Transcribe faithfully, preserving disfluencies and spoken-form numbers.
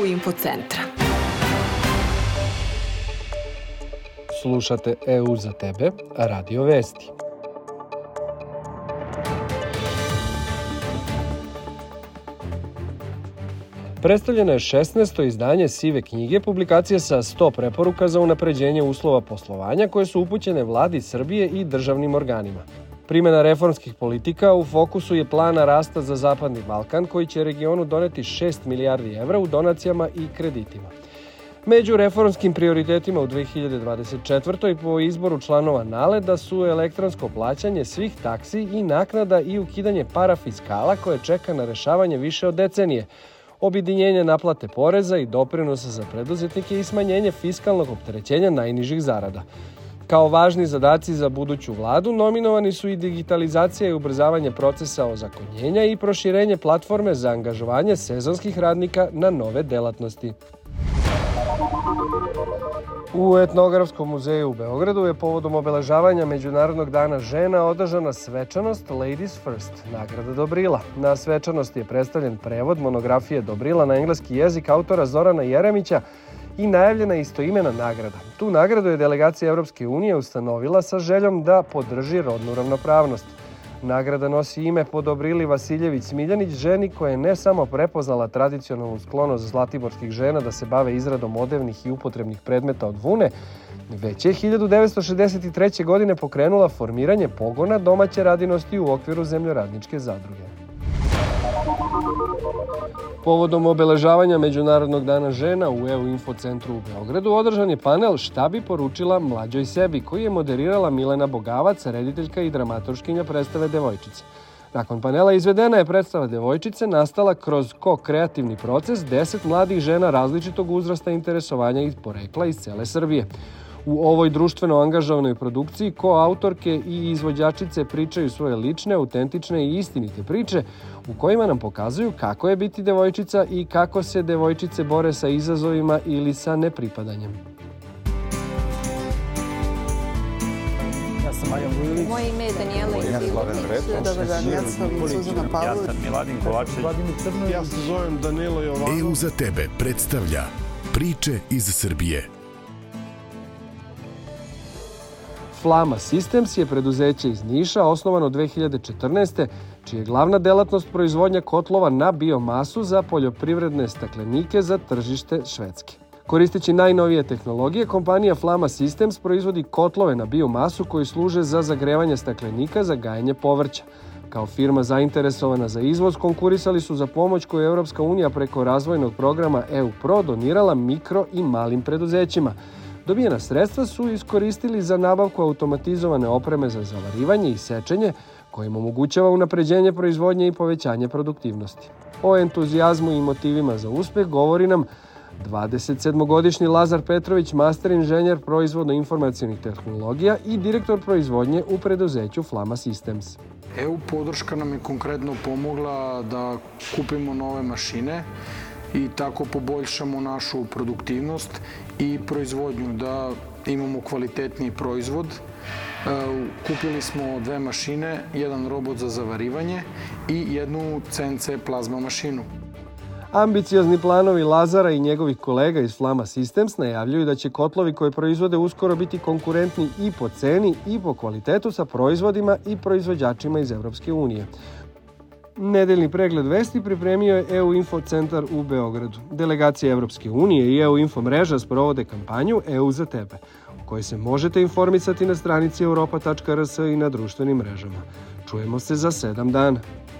Info centra. Slušate E U za tebe, Radio Vesti. Predstavljeno je šesnaesto izdanje Sive knjige, publikacije sa sto preporuka za unapređenje uslova poslovanja koje su upućene vladi Srbije i državnim organima. Primjena reformskih politika u fokusu je plana rasta za Zapadni Balkan koji će regionu doneti šest milijardi evra u donacijama i kreditima. Među reformskim prioritetima u dve hiljade dvadeset četvrtoj po izboru članova NALED-a su elektronsko plaćanje svih taksi i naknada i ukidanje parafiskala koje čeka na rešavanje više od decenije, objedinjenje naplate poreza i doprinosa za preduzetnike i smanjenje fiskalnog opterećenja najnižih zarada. Kao važni zadaci za buduću vladu nominovani su i digitalizacija i ubrzavanje procesa ozakonjenja i proširenje platforme za angažovanje sezonskih radnika na nove delatnosti. U Etnografskom muzeju u Beogradu je povodom obeležavanja Međunarodnog dana žena održana svečanost Ladies First, nagrada Dobrila. Na svečanosti je predstavljen prevod monografije Dobrila na engleski jezik autora Zorana Jeremića i najavljena istoimena nagrada. Tu nagradu je delegacija Evropske unije ustanovila sa željom da podrži rodnu ravnopravnost. Nagrada nosi ime po Dobrili Vasiljević Smiljanić, ženi koja je ne samo prepoznala tradicionalnu sklonost zlatiborskih žena da se bave izradom odevnih i upotrebnih predmeta od vune, već je hiljadu devetsto šezdeset treće. godine pokrenula formiranje pogona domaće radinosti u okviru zemljoradničke zadruge. Povodom obeležavanja Međunarodnog dana žena u E U Info centru u Beogradu održan je panel Šta bi poručila mlađoj sebi, koji je moderirala Milena Bogavac, rediteljka i dramaturškinja predstave Devojčice. Nakon panela izvedena je predstava Devojčice nastala kroz ko-kreativni proces deset mladih žena različitog uzrasta, interesovanja i porekla iz cele Srbije. U ovoj društveno angažovanoj produkciji koautorke i izvođačice pričaju svoje lične, autentične i istinite priče u kojima nam pokazuju kako je biti devojčica i kako se devojčice bore sa izazovima ili sa nepripadanjem. Ja sam Maja Vujović. Moje ime je Danijela Ivanović. Dobar dan, ja sam Suzana Pavlović. Ja sam Miladin Kovačević. Ja se zovem Danilo Jovanović. E U za tebe predstavlja Priče iz Srbije. Flama Systems je preduzeće iz Niša osnovano dve hiljade četrnaeste. čija je glavna delatnost proizvodnja kotlova na biomasu za poljoprivredne staklenike za tržište Švedske. Koristeći najnovije tehnologije, kompanija Flama Systems proizvodi kotlove na biomasu koji služe za zagrevanje staklenika za gajenje povrća. Kao firma zainteresovana za izvoz, konkurisali su za pomoć koju je Evropska unija preko razvojnog programa E U Pro donirala mikro i malim preduzećima. Dobijena sredstva su iskoristili za nabavku automatizovane opreme za zavarivanje i sečenje, kojim omogućava unapređenje proizvodnje i povećanje produktivnosti. O entuzijazmu i motivima za uspeh govori nam dvadesetsedmogodišnji Lazar Petrović, master inženjer proizvodno-informacionih tehnologija i direktor proizvodnje u preduzeću Flama Systems. E U podrška nam je konkretno pomogla da kupimo nove mašine i tako poboljšamo našu produktivnost i proizvodnju, da imamo kvalitetniji proizvod. Kupili smo dve mašine, jedan robot za zavarivanje i jednu C N C plazma mašinu. Ambiciozni planovi Lazara i njegovih kolega iz Flama Systems najavljuju da će kotlovi koje proizvode uskoro biti konkurentni i po ceni i po kvalitetu sa proizvodima i proizvođačima iz Evropske unije. Nedeljni pregled vesti pripremio je E U Info centar u Beogradu. Delegacija Evropske unije i E U Info mreža sprovode kampanju E U za tebe, u kojoj se možete informisati na stranici europa tačka r s i na društvenim mrežama. Čujemo se za sedam dana.